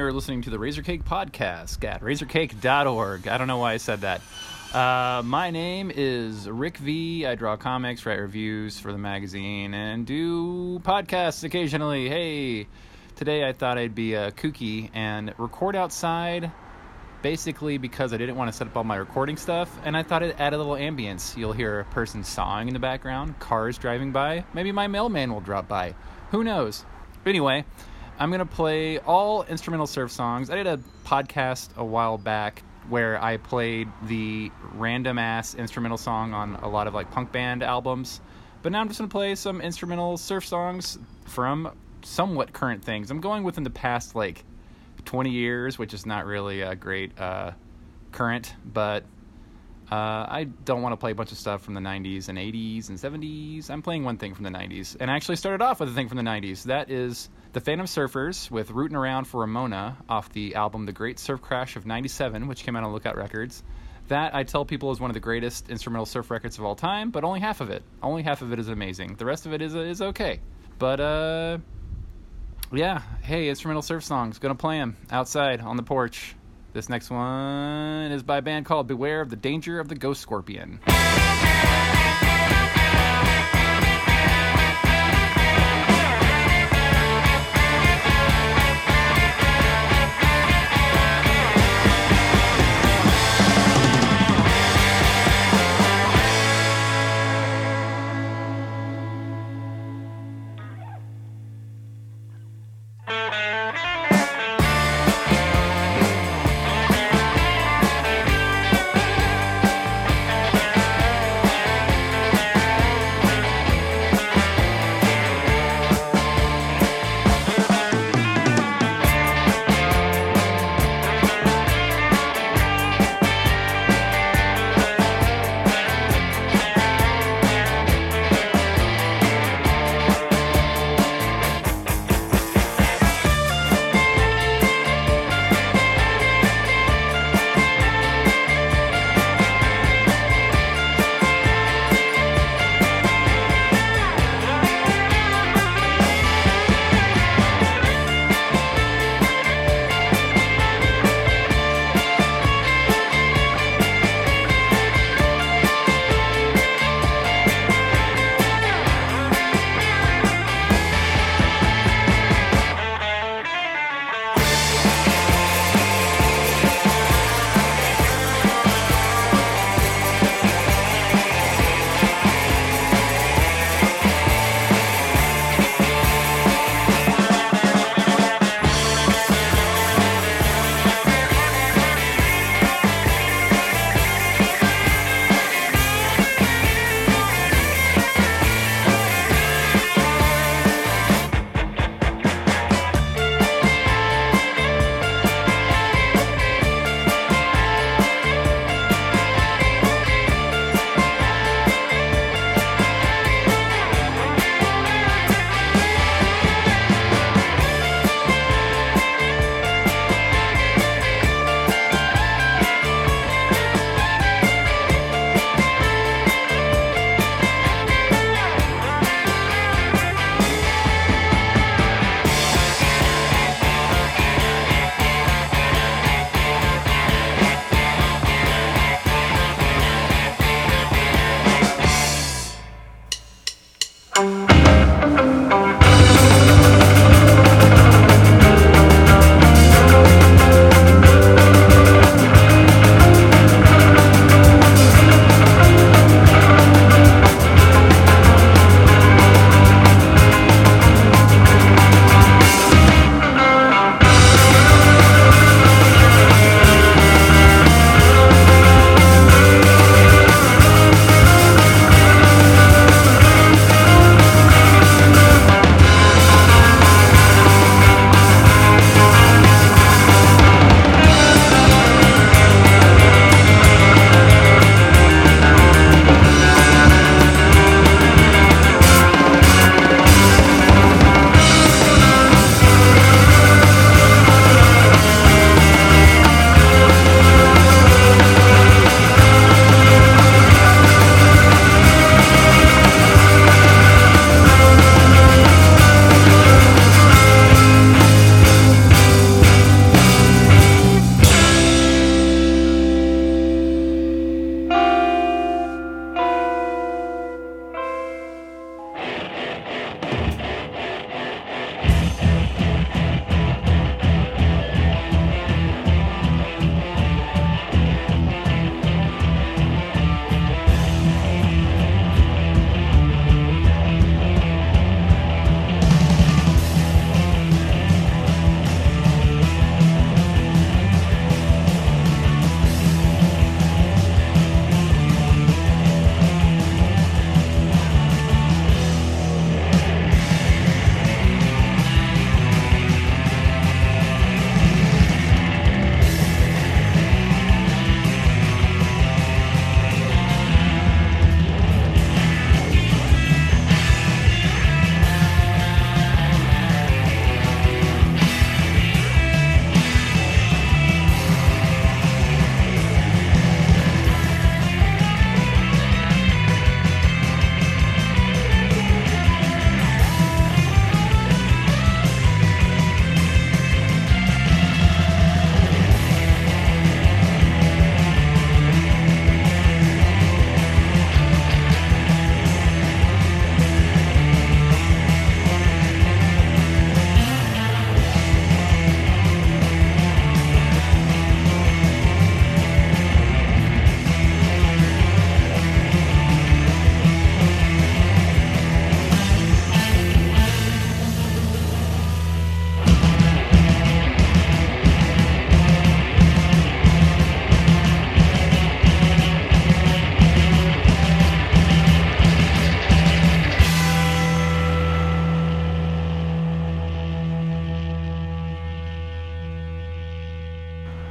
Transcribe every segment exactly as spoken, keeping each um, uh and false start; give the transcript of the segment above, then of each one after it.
You're listening to the Razor Cake Podcast at razor cake dot org. I don't know why I said that. Uh, my name is Rick V. I draw comics, write reviews for the magazine, and do podcasts occasionally. Hey, today I thought I'd be uh, kooky and record outside, basically because I didn't want to set up all my recording stuff, and I thought it'd add a little ambience. You'll hear a person sawing in the background, cars driving by, maybe my mailman will drop by. Who knows? But anyway, I'm going to play all instrumental surf songs. I did a podcast a while back where I played the random-ass instrumental song on a lot of like punk band albums. But now I'm just going to play some instrumental surf songs from somewhat current things. I'm going within the past like twenty years, which is not really a great uh, current, but uh, I don't want to play a bunch of stuff from the nineties and eighties and seventies. I'm playing one thing from the nineties, and I actually started off with a thing from the nineties. That is The Phantom Surfers with Rootin' Around for Ramona off the album The Great Surf Crash of ninety-seven, which came out on Lookout Records. That, I tell people, is one of the greatest instrumental surf records of all time, but only half of it. Only half of it is amazing. The rest of it is is okay. But, uh, yeah, hey, instrumental surf songs. Gonna play them outside on the porch. This next one is by a band called Beware of the Danger of the Ghost Scorpion.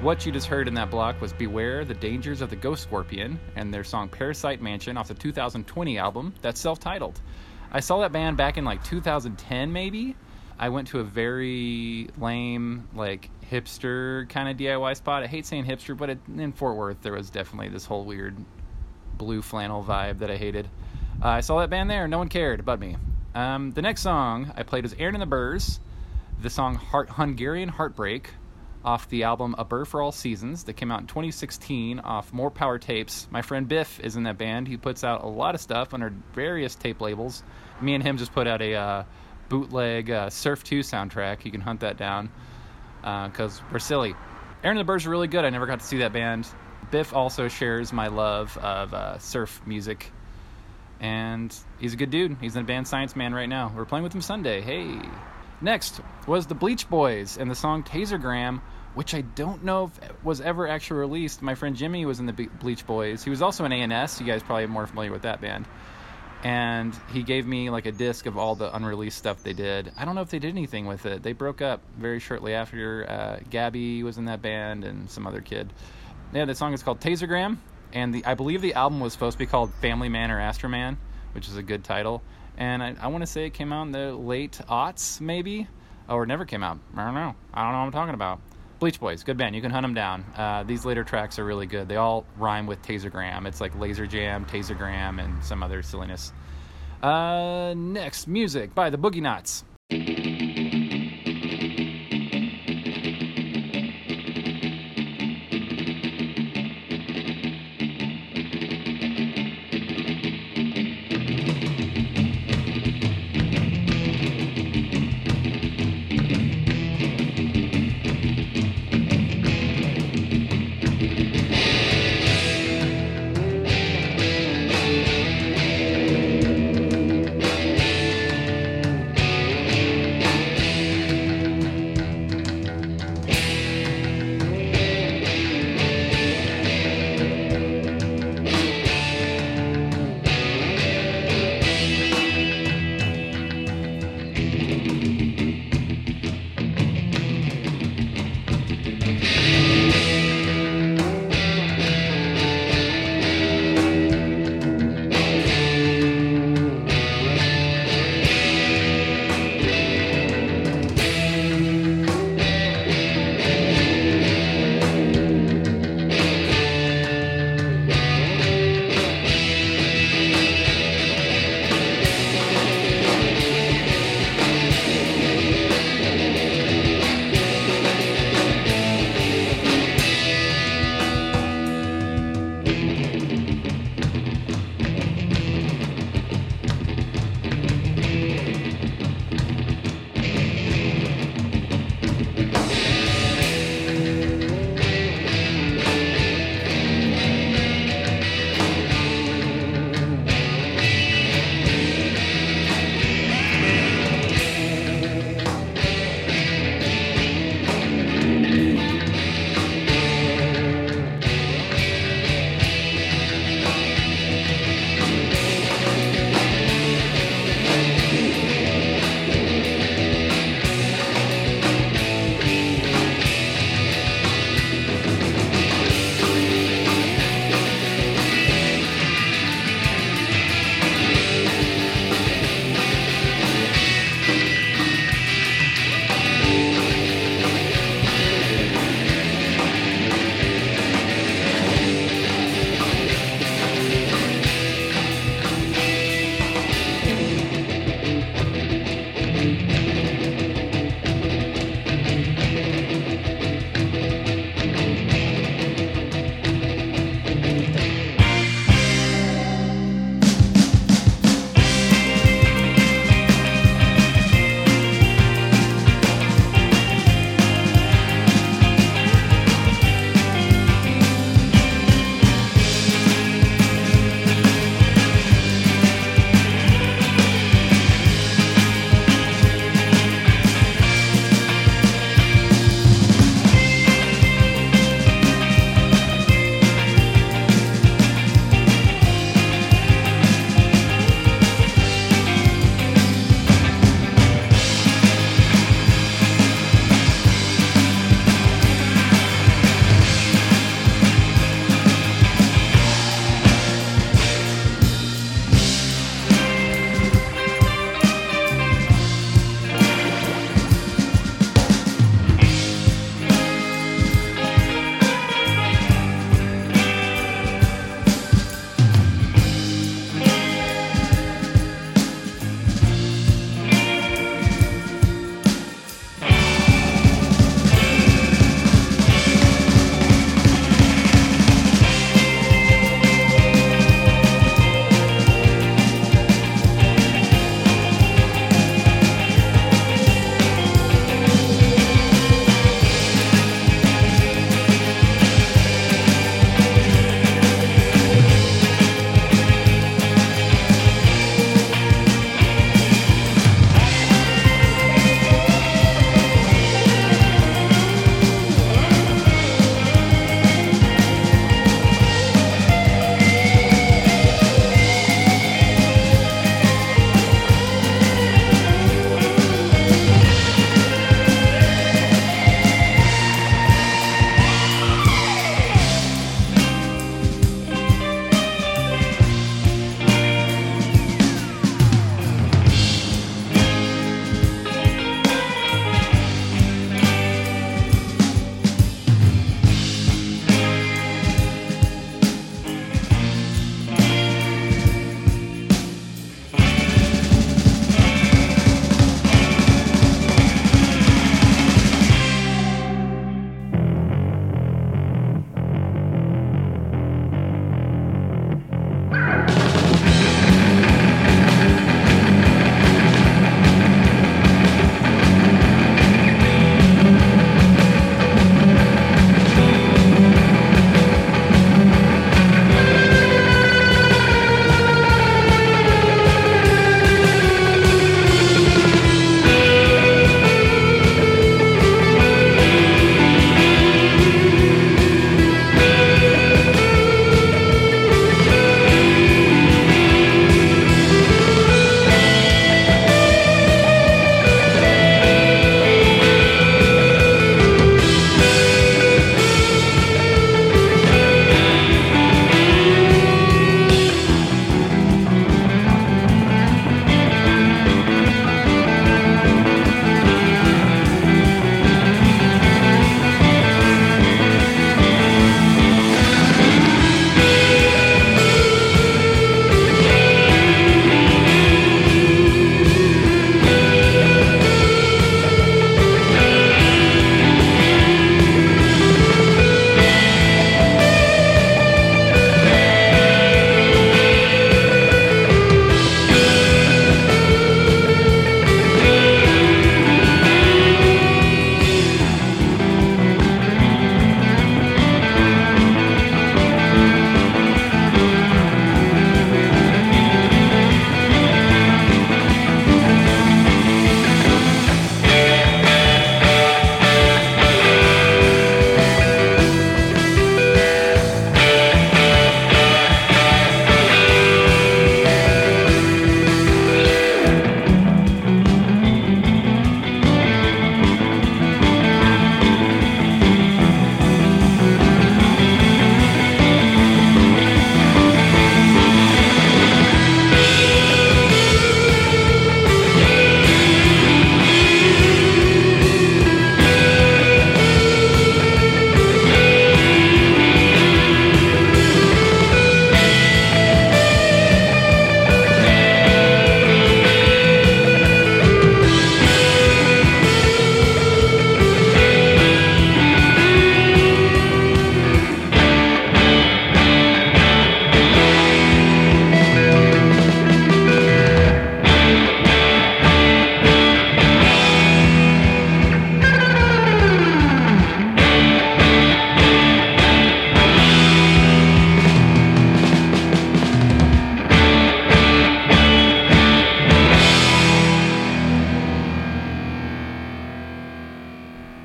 what you just heard in that block was Beware the Dangers of the Ghost Scorpion and their song Parasite Mansion off the two thousand twenty album that's self-titled. I saw that band back in like two thousand ten maybe. I went to a very lame, like, hipster kind of D I Y spot. I hate saying hipster, but it, in Fort Worth there was definitely this whole weird blue flannel vibe that I hated. Uh, I saw that band there. No one cared but me. Um, the next song I played was Aaron and the Burrs, the song Heart, Hungarian Heartbreak, off the album A Burr for All Seasons that came out in twenty sixteen off More Power Tapes. My friend Biff is in that band. He puts out a lot of stuff under various tape labels. Me and him just put out a uh, bootleg uh, Surf two soundtrack. You can hunt that down because uh, we're silly. Aaron and the Burrs are really good. I never got to see that band. Biff also shares my love of uh, surf music. And he's a good dude. He's in the band Science Man right now. We're playing with him Sunday. Hey. Next was the Bleach Boys and the song Tasergram, which I don't know if was ever actually released. My friend Jimmy was in the Bleach Boys. He was also in A N S. You guys are probably more familiar with that band. And he gave me like a disc of all the unreleased stuff they did. I don't know if they did anything with it. They broke up very shortly after. Uh, Gabby was in that band and some other kid. Yeah, the song is called Tasergram. And the I believe the album was supposed to be called Family Man or Astroman, which is a good title. And I, I want to say it came out in the late aughts, maybe? Or never came out. I don't know. I don't know what I'm talking about. Bleach Boys, good band. You can hunt them down. Uh, these later tracks are really good. They all rhyme with Tasergram. It's like Laser Jam, Tasergram, and some other silliness. Uh, next, music by the Boogie Knots.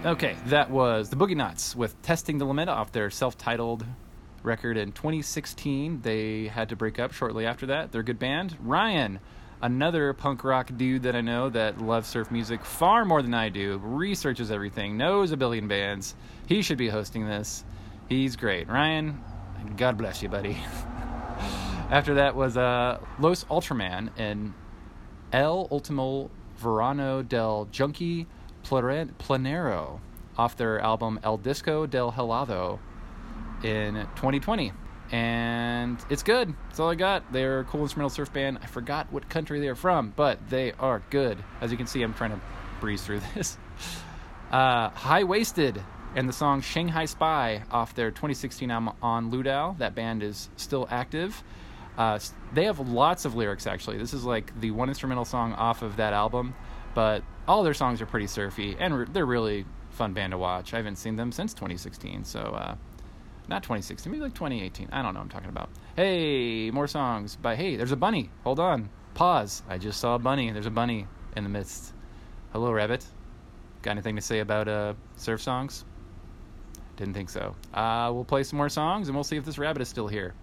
Okay, that was the Boogie Knots with Testing the Limit off their self-titled record in twenty sixteen. They had to break up shortly after that. They're a good band. Ryan, another punk rock dude that I know that loves surf music far more than I do, researches everything, knows a billion bands. He should be hosting this. He's great. Ryan, God bless you, buddy. After that was uh, Los Ultraman and El Ultimo Verano del Junkie Planero off their album El Disco del Helado in twenty twenty. And it's good. That's all I got. They're a cool instrumental surf band. I forgot what country they're from, but they are good. As you can see, I'm trying to breeze through this. Uh, High Waisted and the song Shanghai Spy off their twenty sixteen album On Ludau. That band is still active. Uh, they have lots of lyrics, actually. This is like the one instrumental song off of that album, but all their songs are pretty surfy, and re- they're really fun band to watch. I haven't seen them since twenty sixteen, so uh, not twenty sixteen, maybe like twenty eighteen. I don't know what I'm talking about. Hey, more songs by, hey, there's a bunny. Hold on. Pause. I just saw a bunny. There's a bunny in the midst. Hello, Rabbit. Got anything to say about uh, surf songs? Didn't think so. Uh, we'll play some more songs, and we'll see if this rabbit is still here.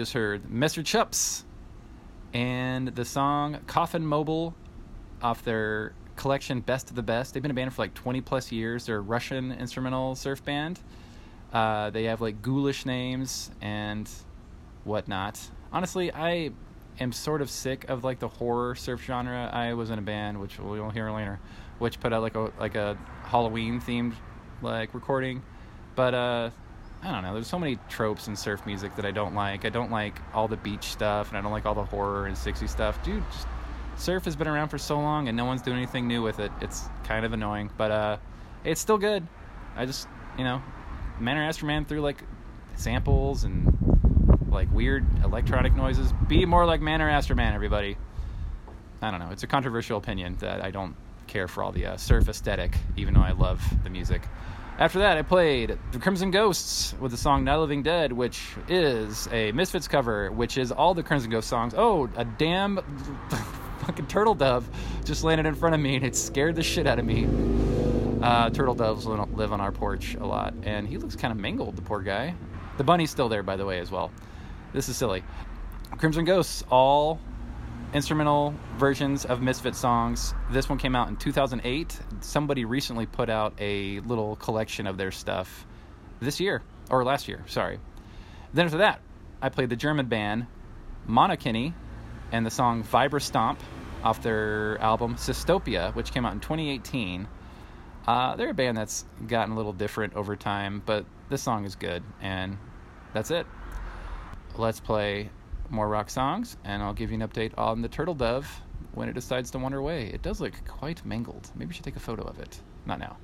just heard Mister Chups and the song Coffin Mobile off their collection Best of the Best. They've been a band for like twenty plus years. They're a Russian instrumental surf band. Uh, they have like ghoulish names and whatnot. Honestly, I am sort of sick of like the horror surf genre. I was in a band, which we'll hear later, which put out like a like a Halloween themed like recording. But uh, I don't know. There's so many tropes in surf music that I don't like. I don't like all the beach stuff, and I don't like all the horror and sixties stuff. Dude, just, surf has been around for so long, and no one's doing anything new with it. It's kind of annoying, but uh, it's still good. I just, you know, Manor Aster Man threw like samples and like weird electronic noises. Be more like Manor Aster Man, everybody. I don't know. It's a controversial opinion that I don't care for all the uh, surf aesthetic, even though I love the music. After that, I played The Crimson Ghosts with the song Night of the Living Dead, which is a Misfits cover, which is all the Crimson Ghost songs. Oh, a damn fucking turtle dove just landed in front of me, and it scared the shit out of me. Uh, turtle doves live on our porch a lot, and he looks kind of mangled, the poor guy. The bunny's still there, by the way, as well. This is silly. Crimson Ghosts, all instrumental versions of Misfits songs. This one came out in two thousand eight. Somebody recently put out a little collection of their stuff this year, or last year, sorry. Then after that, I played the German band Monokini and the song Vibra Stomp off their album Systopia, which came out in twenty eighteen. Uh, they're a band that's gotten a little different over time, but this song is good, and that's it. Let's play more rock songs, and I'll give you an update on the turtle dove when it decides to wander away. It does look quite mangled. Maybe we should take a photo of it. Not now.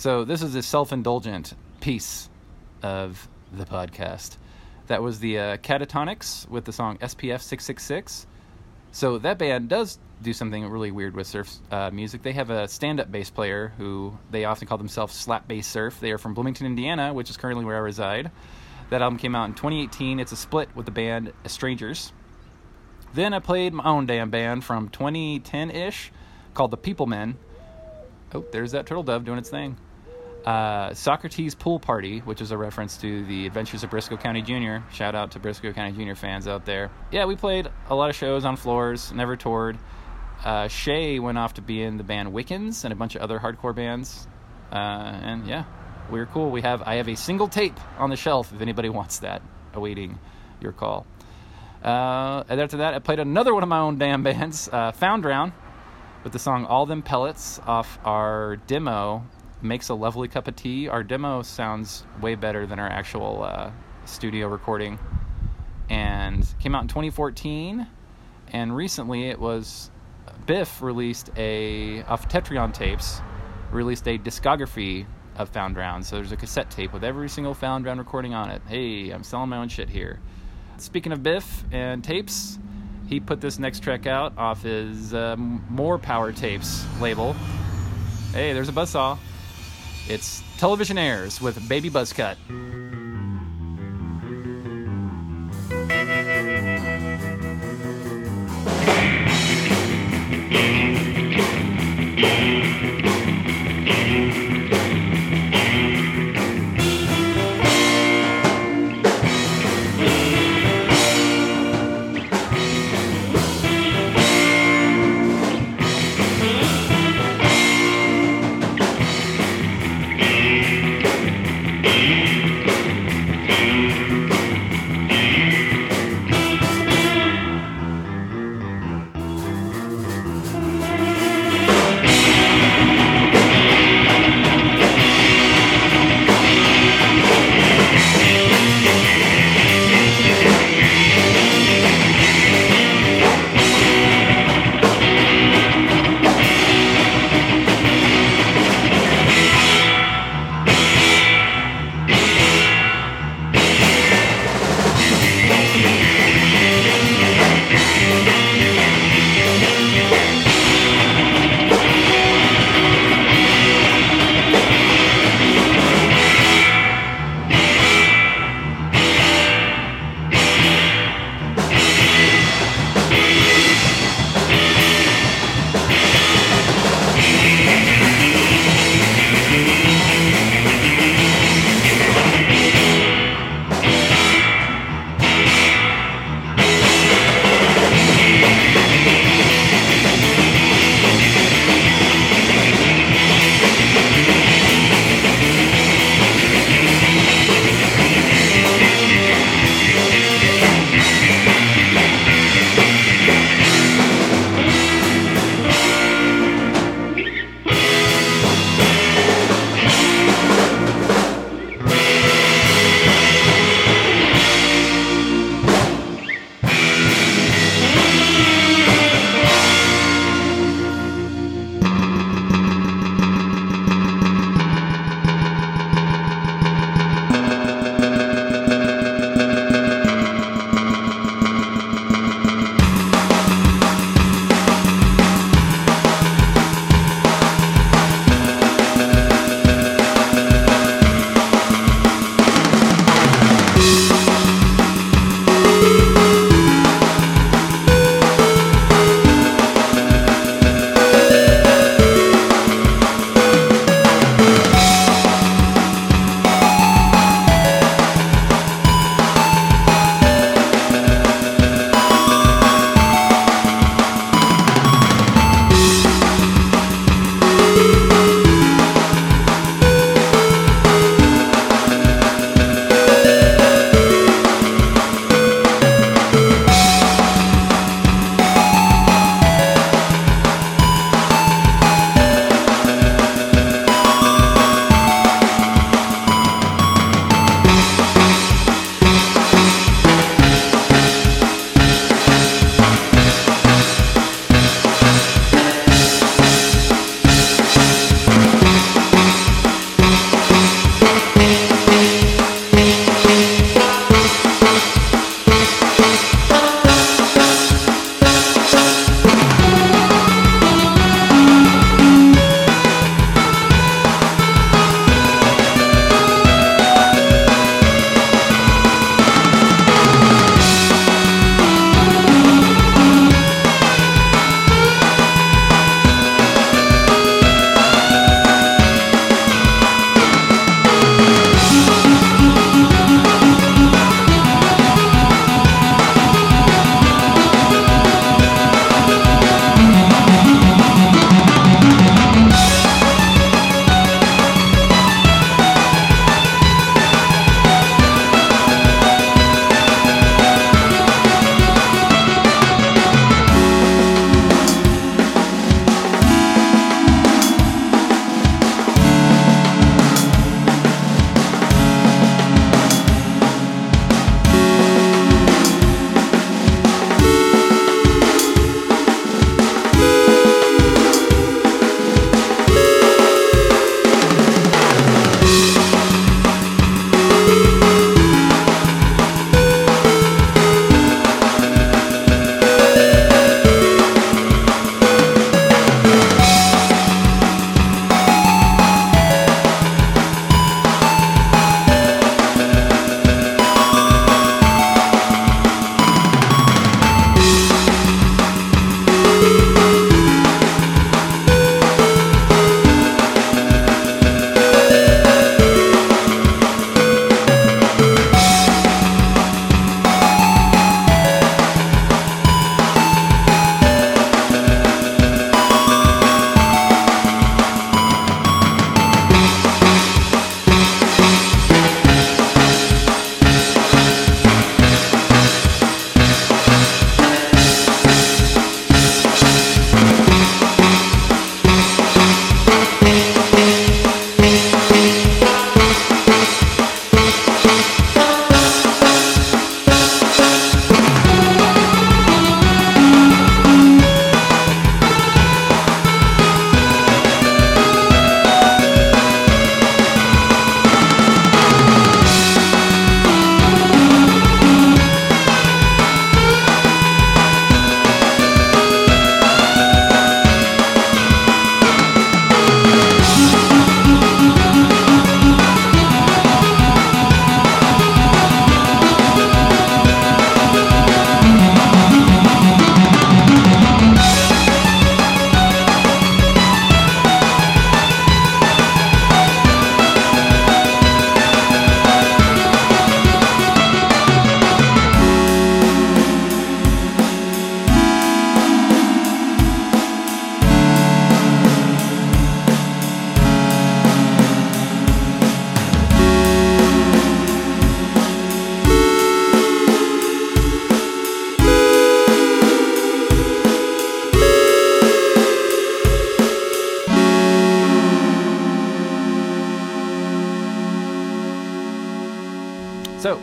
So this is a self-indulgent piece of the podcast. That was the uh, Catatonics with the song S P F six six six. So that band does do something really weird with surf uh, music. They have a stand-up bass player who they often call themselves Slap Bass Surf. They are from Bloomington, Indiana, which is currently where I reside. That album came out in twenty eighteen. It's a split with the band Strangers. Then I played my own damn band from twenty ten-ish called The People Men. Oh, there's that turtle dove doing its thing. Uh, Socrates Pool Party, which is a reference to the Adventures of Briscoe County Junior Shout out to Briscoe County Junior fans out there. Yeah, we played a lot of shows on floors, never toured. Uh, Shay went off to be in the band Wiccans and a bunch of other hardcore bands. Uh, and yeah, we're cool. We have I have a single tape on the shelf if anybody wants that, awaiting your call. Uh, and after that, I played another one of my own damn bands, uh, Found Drown, with the song All Them Pellets off our demo, Makes a Lovely Cup of Tea. Our demo sounds way better than our actual uh, studio recording, and came out in twenty fourteen. And recently it was Biff released a off Tetrion tapes released a discography of Found Drown. So there's a cassette tape with every single Found Drown recording on it. Hey, I'm selling my own shit here. Speaking of Biff and tapes, he put this next track out off his uh, More Power Tapes label. Hey, there's a buzzsaw. It's Television Airs with Baby Buzzcut.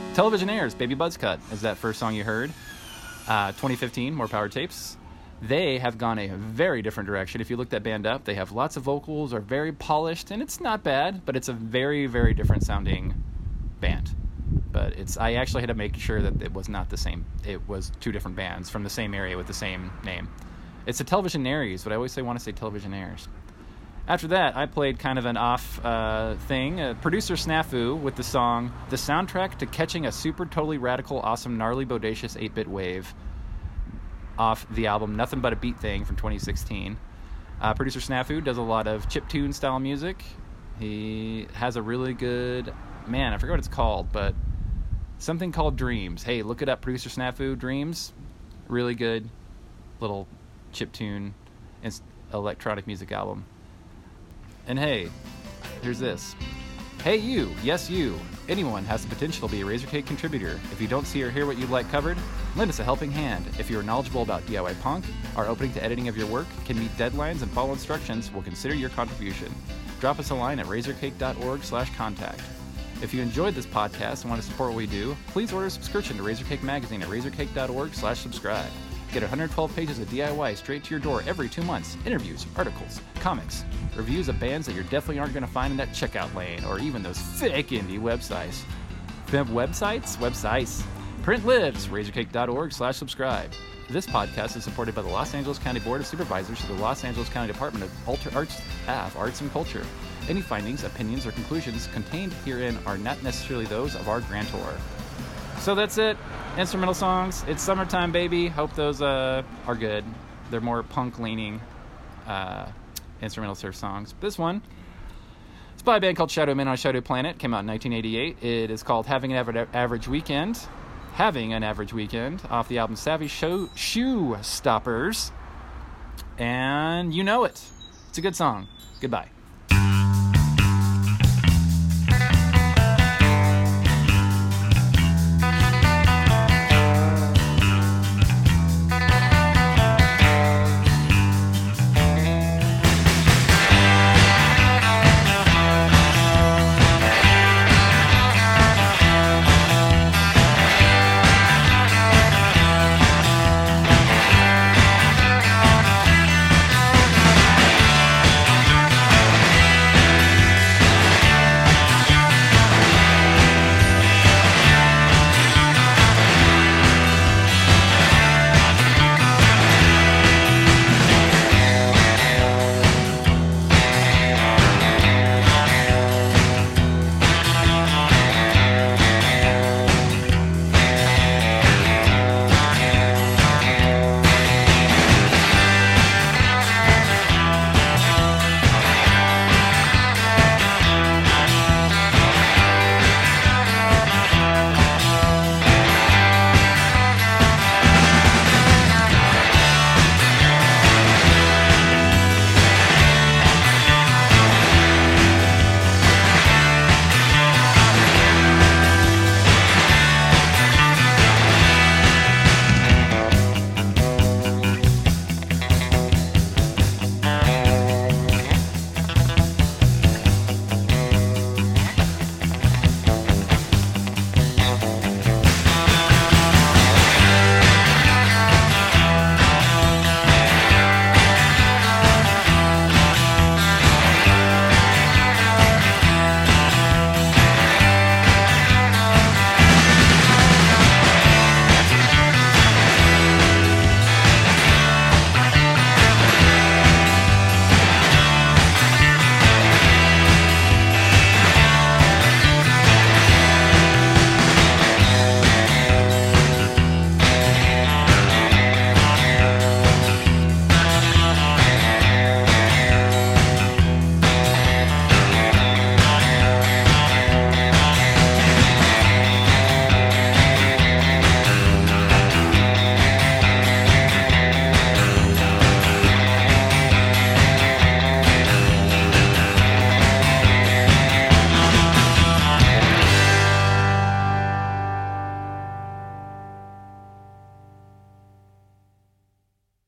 Televisionaires, Baby Buzzcut is that first song you heard. Uh, twenty fifteen, More Power Tapes. They have gone a very different direction. If you look that band up, they have lots of vocals, are very polished, and it's not bad, but it's a very, very different sounding band. But it's I actually had to make sure that it was not the same. It was two different bands from the same area with the same name. It's the Televisionaires, but I always say want to say Televisionaires. After that, I played kind of an off uh, thing. Uh, producer Snafu with the song The Soundtrack to Catching a Super Totally Radical Awesome Gnarly Bodacious eight-Bit Wave off the album Nothing But a Beat Thing from twenty sixteen. Uh, producer Snafu does a lot of chiptune style music. He has a really good... Man, I forget what it's called, but something called Dreams. Hey, look it up, producer Snafu, Dreams. Really good little chiptune and electronic music album. And hey, here's this. Hey you, yes you, anyone has the potential to be a Razorcake contributor. If you don't see or hear what you'd like covered, lend us a helping hand. If you're knowledgeable about D I Y punk, are opening to editing of your work, can meet deadlines and follow instructions, we'll consider your contribution. Drop us a line at razorcake.org slash contact. If you enjoyed this podcast and want to support what we do, please order a subscription to Razorcake Magazine at razorcake.org slash subscribe. Get one hundred twelve pages of D I Y straight to your door every two months. Interviews, articles, comics, reviews of bands that you definitely aren't going to find in that checkout lane, or even those fake indie websites. Websites? Websites. Print lives. Razorcake.org slash subscribe. This podcast is supported by the Los Angeles County Board of Supervisors of the Los Angeles County Department of Alter Arts, A F, Arts and Culture. Any findings, opinions, or conclusions contained herein are not necessarily those of our grantor. So that's it. Instrumental songs. It's summertime, baby. Hope those uh, are good. They're more punk-leaning uh, instrumental surf songs. This one, it's by a band called Shadow Men on Shadow Planet. Came out in nineteen eighty-eight. It is called Having an Aver- Average Weekend. Having an Average Weekend off the album Savvy Show- Shoe Stoppers. And you know it. It's a good song. Goodbye.